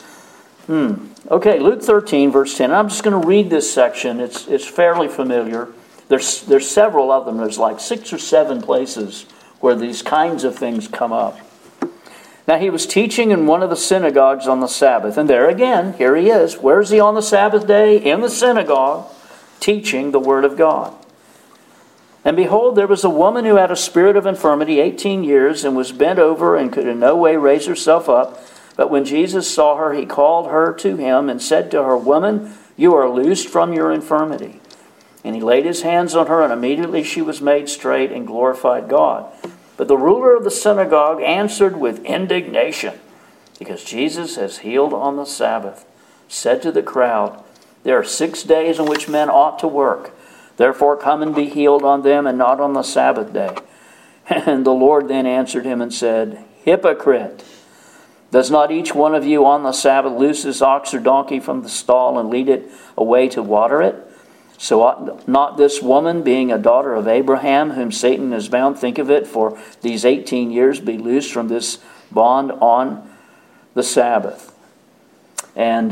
Okay, Luke 13, verse 10. I'm just going to read this section. It's fairly familiar. There's several of them. There's like 6 or 7 places where these kinds of things come up. Now he was teaching in one of the synagogues on the Sabbath. And there again, here he is. Where is he on the Sabbath day? In the synagogue, teaching the Word of God. And behold, there was a woman who had a spirit of infirmity 18 years and was bent over and could in no way raise herself up. But when Jesus saw her, he called her to him and said to her, "Woman, you are loosed from your infirmity." And he laid his hands on her, and immediately she was made straight and glorified God. But the ruler of the synagogue answered with indignation, because Jesus has healed on the Sabbath, said to the crowd, "There are 6 days in which men ought to work. Therefore come and be healed on them and not on the Sabbath day." And the Lord then answered him and said, "Hypocrite! Does not each one of you on the Sabbath loose his ox or donkey from the stall and lead it away to water it? So ought not this woman, being a daughter of Abraham, whom Satan has bound, think of it, for these 18 years be loosed from this bond on the Sabbath?" And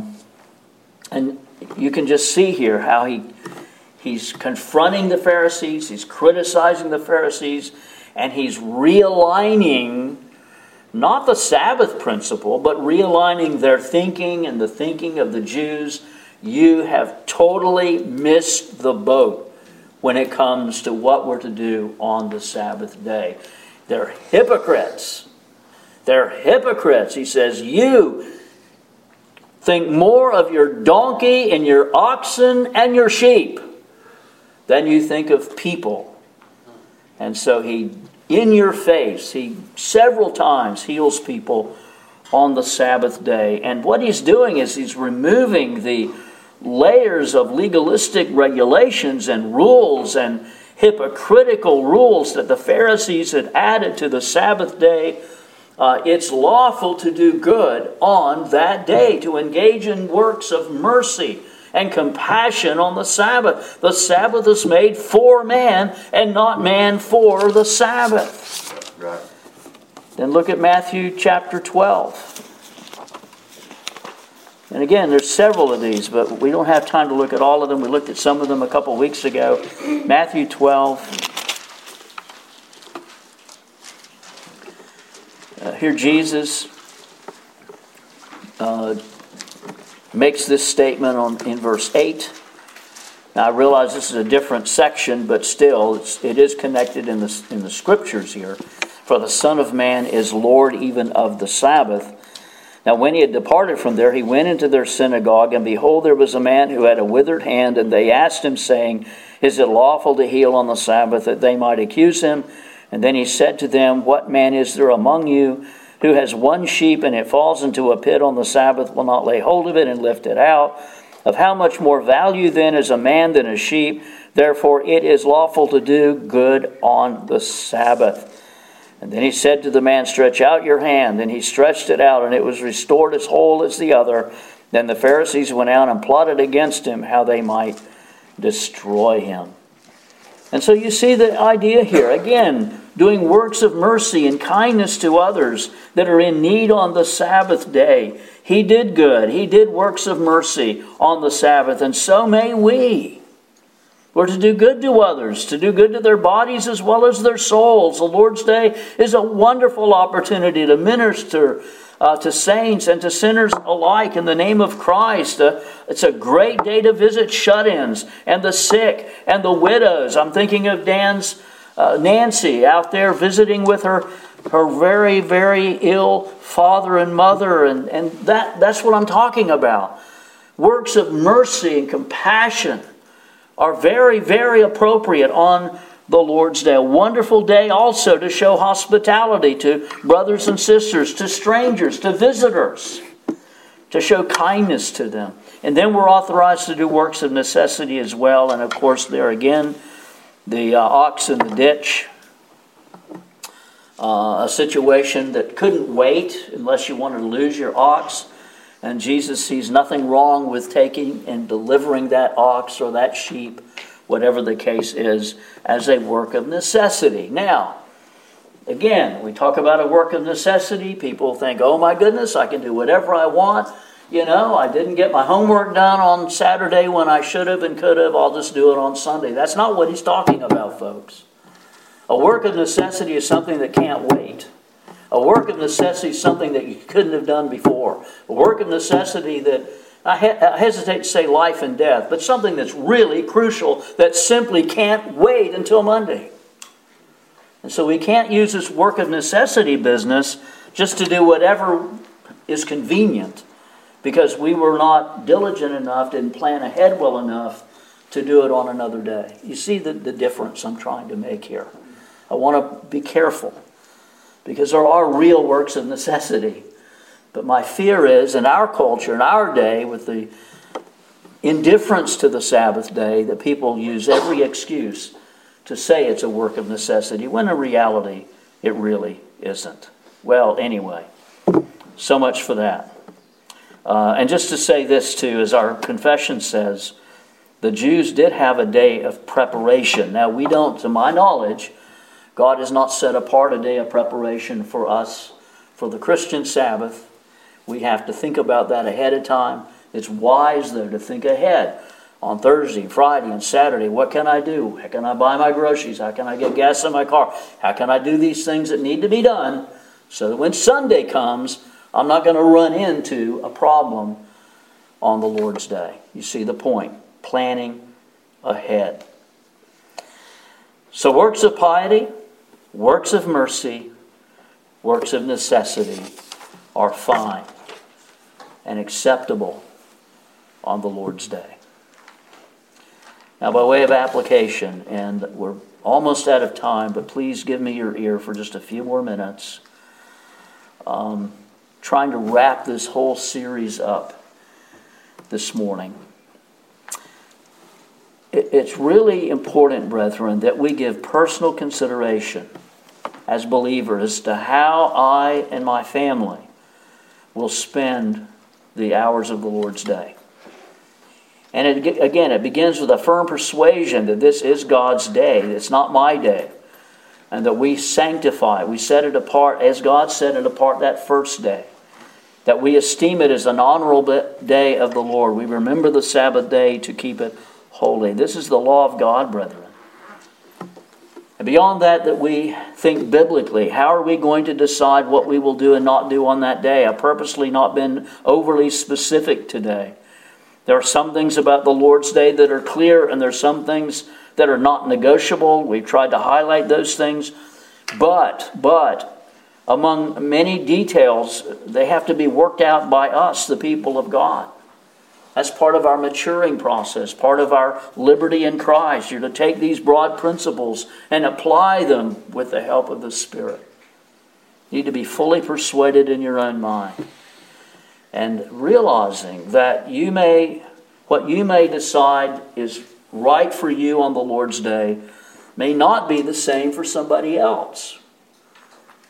you can just see here how he's confronting the Pharisees, he's criticizing the Pharisees, and he's realigning not the Sabbath principle, but realigning their thinking and the thinking of the Jews. You have totally missed the boat when it comes to what we're to do on the Sabbath day. They're hypocrites. They're hypocrites. He says, you think more of your donkey and your oxen and your sheep than you think of people. And so he, in your face, he several times heals people on the Sabbath day. And what he's doing is he's removing the layers of legalistic regulations and rules and hypocritical rules that the Pharisees had added to the Sabbath day. It's lawful to do good on that day, to engage in works of mercy and compassion on the Sabbath. The Sabbath is made for man and not man for the Sabbath. Right. Then look at Matthew chapter 12. And again, there's several of these, but we don't have time to look at all of them. We looked at some of them a couple weeks ago. Matthew 12. Here Jesus makes this statement in verse 8. Now I realize this is a different section, but still it is connected in the scriptures here. For the Son of Man is Lord even of the Sabbath. Now when he had departed from there, he went into their synagogue, and behold, there was a man who had a withered hand, and they asked him, saying, "Is it lawful to heal on the Sabbath?" that they might accuse him. And then he said to them, "What man is there among you who has one sheep, and it falls into a pit on the Sabbath, will not lay hold of it and lift it out? Of how much more value then is a man than a sheep? Therefore it is lawful to do good on the Sabbath." And then he said to the man, stretch out your hand. And he stretched it out, and it was restored as whole as the other. Then the Pharisees went out and plotted against him how they might destroy him. And so you see the idea here. Again, doing works of mercy and kindness to others that are in need on the Sabbath day. He did good. He did works of mercy on the Sabbath, and so may we. We're to do good to others, to do good to their bodies as well as their souls. The Lord's Day is a wonderful opportunity to minister to saints and to sinners alike in the name of Christ. It's a great day to visit shut-ins and the sick and the widows. I'm thinking of Nancy out there visiting with her very, very ill father and mother. And that's what I'm talking about. Works of mercy and compassion are very, very appropriate on the Lord's Day. A wonderful day also to show hospitality to brothers and sisters, to strangers, to visitors, to show kindness to them. And then we're authorized to do works of necessity as well. And of course, there again, the ox in the ditch, a situation that couldn't wait unless you wanted to lose your ox. And Jesus sees nothing wrong with taking and delivering that ox or that sheep, whatever the case is, as a work of necessity. Now, again, we talk about a work of necessity. People think, oh my goodness, I can do whatever I want. I didn't get my homework done on Saturday when I should have and could have. I'll just do it on Sunday. That's not what he's talking about, folks. A work of necessity is something that can't wait. A work of necessity is something that you couldn't have done before. A work of necessity that, I hesitate to say life and death, but something that's really crucial that simply can't wait until Monday. And so we can't use this work of necessity business just to do whatever is convenient, because we were not diligent enough, didn't plan ahead well enough to do it on another day. You see the difference I'm trying to make here. I want to be careful, because there are real works of necessity. But my fear is, in our culture, in our day, with the indifference to the Sabbath day, that people use every excuse to say it's a work of necessity, when in reality, it really isn't. Well, anyway, so much for that. And just to say this too, as our confession says, the Jews did have a day of preparation. Now, we don't, to my knowledge, God has not set apart a day of preparation for us for the Christian Sabbath. We have to think about that ahead of time. It's wise, though, to think ahead. On Thursday, Friday, and Saturday, what can I do? How can I buy my groceries? How can I get gas in my car? How can I do these things that need to be done so that when Sunday comes, I'm not going to run into a problem on the Lord's Day? You see the point. Planning ahead. So works of piety, works of mercy, works of necessity are fine and acceptable on the Lord's Day. Now, by way of application, and we're almost out of time, but please give me your ear for just a few more minutes. Trying to wrap this whole series up this morning. It's really important, brethren, that we give personal consideration as believers as to how I and my family will spend the hours of the Lord's Day. And it begins with a firm persuasion that this is God's day. It's not my day. And that we sanctify, we set it apart as God set it apart that first day. That we esteem it as an honorable day of the Lord. We remember the Sabbath day to keep it holy. This is the law of God, brethren. And beyond that we think biblically. How are we going to decide what we will do and not do on that day? I've purposely not been overly specific today. There are some things about the Lord's Day that are clear, and there's some things that are not negotiable. We've tried to highlight those things. But among many details, they have to be worked out by us, the people of God. That's part of our maturing process, part of our liberty in Christ. You're to take these broad principles and apply them with the help of the Spirit. You need to be fully persuaded in your own mind. And realizing that what you may decide is right for you on the Lord's Day may not be the same for somebody else.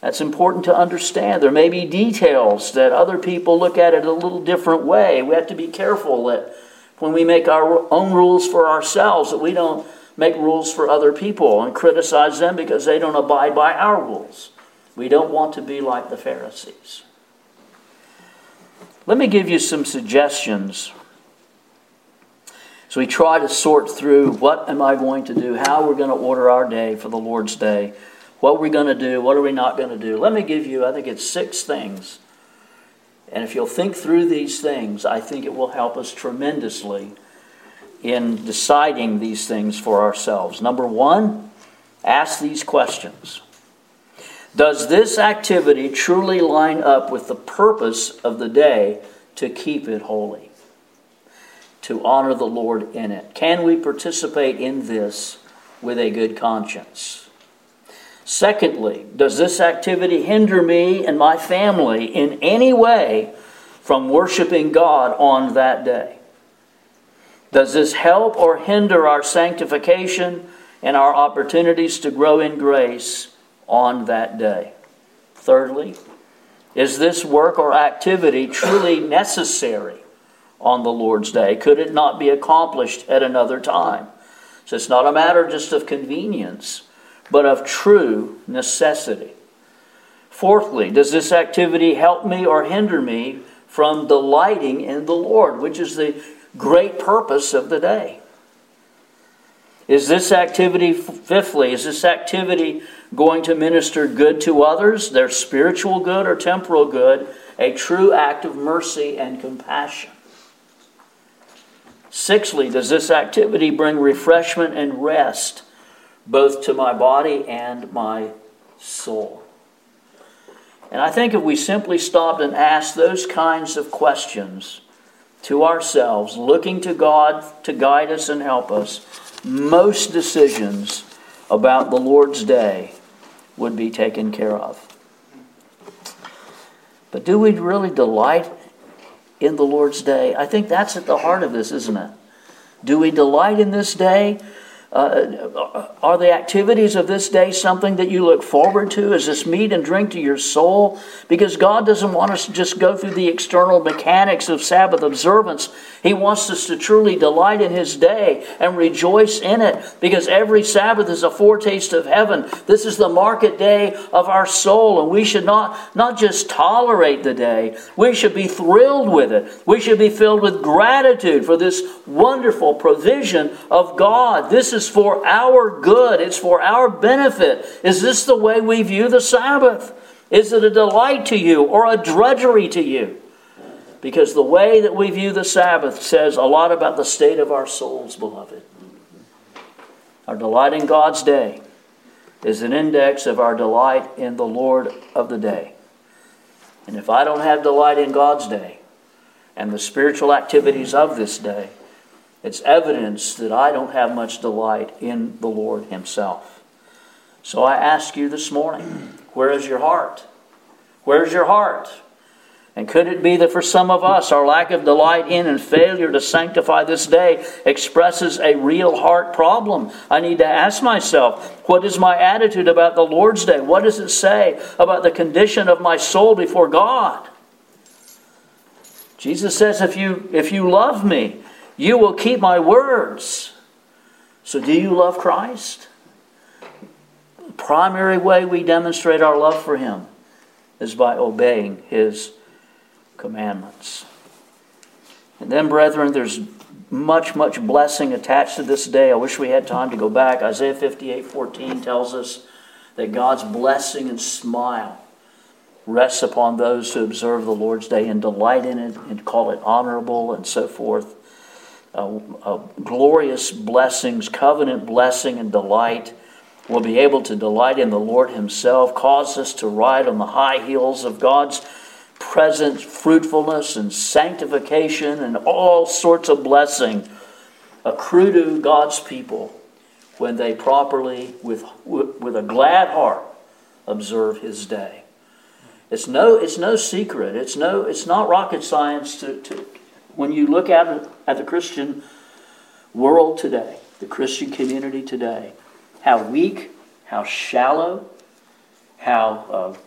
That's important to understand. There may be details that other people look at it a little different way. We have to be careful that when we make our own rules for ourselves, that we don't make rules for other people and criticize them because they don't abide by our rules. We don't want to be like the Pharisees. Let me give you some suggestions as we try to sort through what am I going to do, how we're going to order our day for the Lord's Day, what we're going to do, what are we not going to do. Let me give you, I think it's 6 things. And if you'll think through these things, I think it will help us tremendously in deciding these things for ourselves. Number 1, ask these questions. Does this activity truly line up with the purpose of the day to keep it holy? To honor the Lord in it? Can we participate in this with a good conscience? Secondly, does this activity hinder me and my family in any way from worshiping God on that day? Does this help or hinder our sanctification and our opportunities to grow in grace on that day? Thirdly, is this work or activity truly necessary on the Lord's Day? Could it not be accomplished at another time? So it's not a matter just of convenience, but of true necessity. Fourthly, does this activity help me or hinder me from delighting in the Lord, which is the great purpose of the day? Is this activity, fifthly, is this activity going to minister good to others, their spiritual good or temporal good, a true act of mercy and compassion? Sixthly, does this activity bring refreshment and rest both to my body and my soul? And I think if we simply stopped and asked those kinds of questions to ourselves, looking to God to guide us and help us, most decisions about the Lord's Day would be taken care of. But do we really delight in the Lord's Day? I think that's at the heart of this, isn't it? Do we delight in this day? Are the activities of this day something that you look forward to? Is this meat and drink to your soul? Because God doesn't want us to just go through the external mechanics of Sabbath observance. He wants us to truly delight in His day and rejoice in it, because every Sabbath is a foretaste of heaven. This is the market day of our soul, and we should not just tolerate the day. We should be thrilled with it. We should be filled with gratitude for this wonderful provision of God. This is for our good. It's for our benefit. Is this the way we view the Sabbath? Is it a delight to you or a drudgery to you? Because the way that we view the Sabbath says a lot about the state of our souls, beloved. Our delight in God's day is an index of our delight in the Lord of the day. And if I don't have delight in God's day and the spiritual activities of this day, it's evidence that I don't have much delight in the Lord Himself. So I ask you this morning, where is your heart? Where's your heart? And could it be that for some of us, our lack of delight in and failure to sanctify this day expresses a real heart problem? I need to ask myself, what is my attitude about the Lord's Day? What does it say about the condition of my soul before God? Jesus says, if you love me, you will keep my words. So do you love Christ? The primary way we demonstrate our love for Him is by obeying His commandments. And then, brethren, there's much blessing attached to this day. I wish we had time to go back. Isaiah 58:14 tells us that God's blessing and smile rests upon those who observe the Lord's Day and delight in it and call it honorable and so forth. Glorious blessings, covenant blessing and delight. We'll be able to delight in the Lord Himself, cause us to ride on the high heels of God's present fruitfulness and sanctification, and all sorts of blessing accrue to God's people when they properly, with a glad heart, observe His day. It's no secret. It's not rocket science to when you look at the Christian world today, the Christian community today, how weak, how shallow, how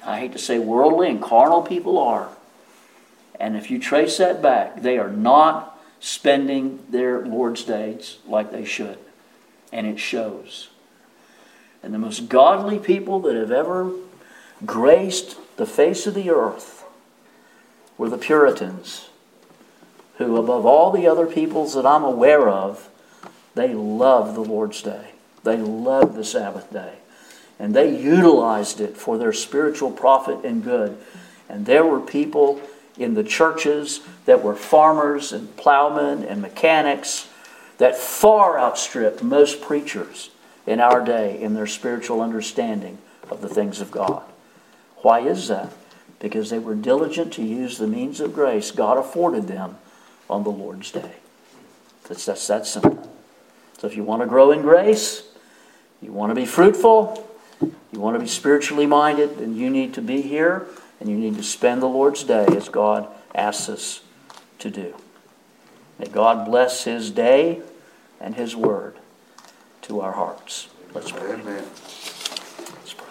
I hate to say worldly and carnal people are. And if you trace that back, they are not spending their Lord's days like they should. And it shows. And the most godly people that have ever graced the face of the earth were the Puritans, who above all the other peoples that I'm aware of, they loved the Lord's Day. They loved the Sabbath day. And they utilized it for their spiritual profit and good. And there were people in the churches that were farmers and plowmen and mechanics that far outstripped most preachers in our day in their spiritual understanding of the things of God. Why is that? Because they were diligent to use the means of grace God afforded them on the Lord's day. That's that simple. So if you want to grow in grace, you want to be fruitful, you want to be spiritually minded, then you need to be here and you need to spend the Lord's day as God asks us to do. May God bless His day and His word to our hearts. Let's pray. Amen. Let's pray.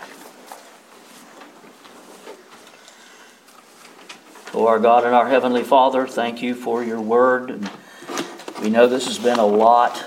Oh, our God and our Heavenly Father, thank you for your word. And we know this has been a lot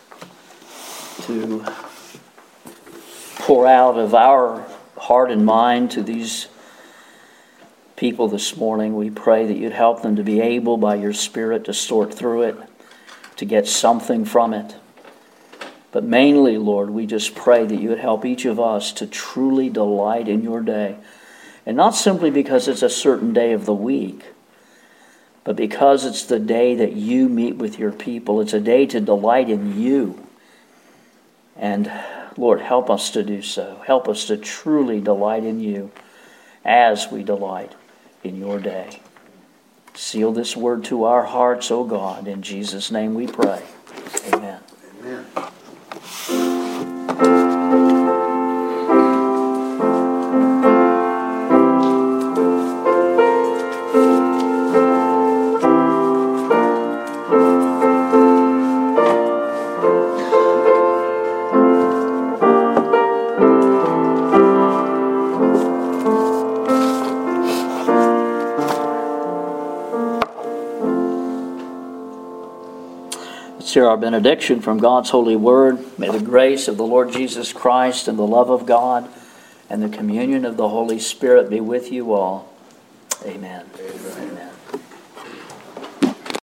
to pour out of our heart and mind to these people this morning. We pray that you'd help them to be able by your Spirit to sort through it, to get something from it. But mainly, Lord, we just pray that you would help each of us to truly delight in your day. And not simply because it's a certain day of the week, but because it's the day that you meet with your people. It's a day to delight in you. And Lord, help us to do so. Help us to truly delight in you as we delight in your day. Seal this word to our hearts, O God. In Jesus' name we pray. Amen. Amen. Let's hear our benediction from God's holy word. May the grace of the Lord Jesus Christ and the love of God and the communion of the Holy Spirit be with you all. Amen. Amen.